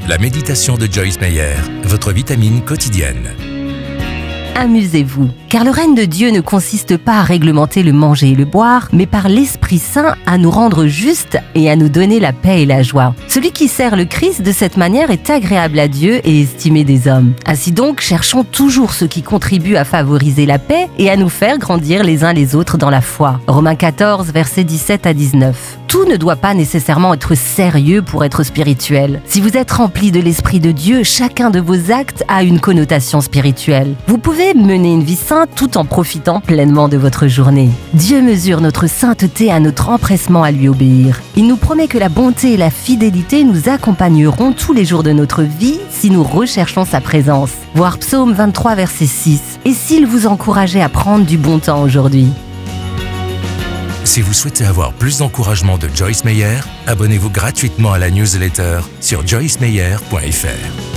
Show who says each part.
Speaker 1: La méditation de Joyce Meyer, votre vitamine quotidienne.
Speaker 2: Amusez-vous, car le règne de Dieu ne consiste pas à réglementer le manger et le boire, mais par l'Esprit Saint à nous rendre justes et à nous donner la paix et la joie. Celui qui sert le Christ de cette manière est agréable à Dieu et estimé des hommes. Ainsi donc, cherchons toujours ce qui contribue à favoriser la paix et à nous faire grandir les uns les autres dans la foi. Romains 14, versets 17 à 19. Tout ne doit pas nécessairement être sérieux pour être spirituel. Si vous êtes rempli de l'Esprit de Dieu, chacun de vos actes a une connotation spirituelle. Vous pouvez mener une vie sainte tout en profitant pleinement de votre journée. Dieu mesure notre sainteté à notre empressement à lui obéir. Il nous promet que la bonté et la fidélité nous accompagneront tous les jours de notre vie si nous recherchons sa présence. Voir Psaume 23, verset 6. Et s'il vous encourageait à prendre du bon temps aujourd'hui?
Speaker 1: Si vous souhaitez avoir plus d'encouragement de Joyce Meyer, abonnez-vous gratuitement à la newsletter sur joycemeyer.fr.